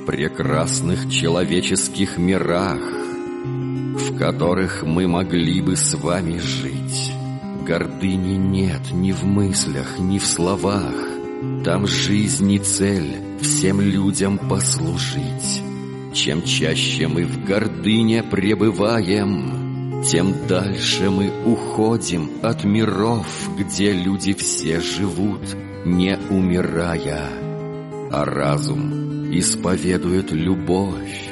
в прекрасных человеческих мирах, в которых мы могли бы с вами жить. Гордыни нет ни в мыслях, ни в словах. Там жизнь и цель всем людям послужить. Чем чаще мы в гордыне пребываем, тем дальше мы уходим от миров, где люди все живут, не умирая, а разум исповедует любовь.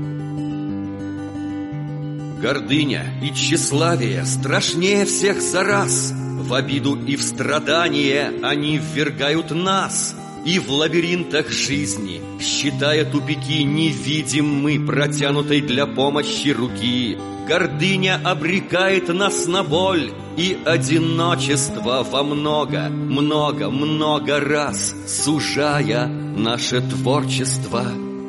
Гордыня и тщеславие страшнее всех зараз. В обиду и в страдание они ввергают нас. И в лабиринтах жизни, считая тупики, не видим мы протянутой для помощи руки. Гордыня обрекает нас на боль и одиночество во много, много, много раз, сужая наше творчество.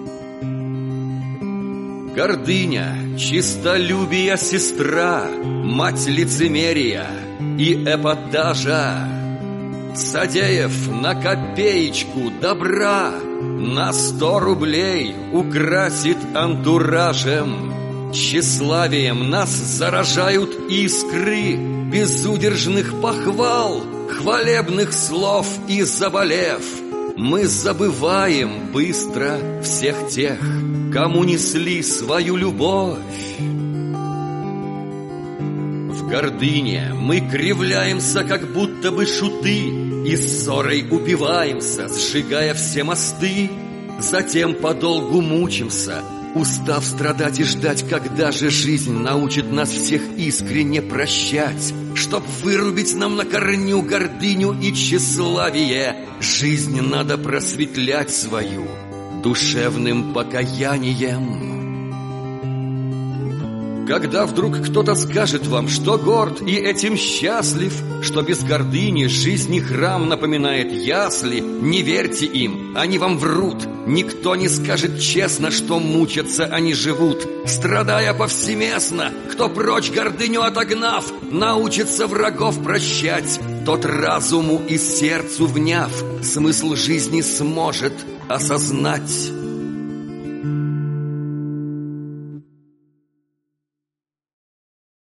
Гордыня, честолюбия сестра, мать лицемерия и эпатажа. Содеяв на копеечку добра, на 100 рублей украсит антуражем. Тщеславием нас заражают искры безудержных похвал, хвалебных слов, и заболев, мы забываем быстро всех тех, кому несли свою любовь. В гордыне мы кривляемся, как будто бы шуты, и ссорой упиваемся, сжигая все мосты. Затем подолгу мучимся, устав страдать и ждать, когда же жизнь научит нас всех искренне прощать. Чтоб вырубить нам на корню гордыню и тщеславие, жизнь надо просветлять свою душевным покаянием. Когда вдруг кто-то скажет вам, что горд и этим счастлив, что без гордыни жизни храм напоминает ясли, не верьте им, они вам врут. Никто не скажет честно, что мучатся они живут, страдая повсеместно. Кто прочь гордыню отогнав, научится врагов прощать, тот разуму и сердцу вняв, смысл жизни сможет осознать.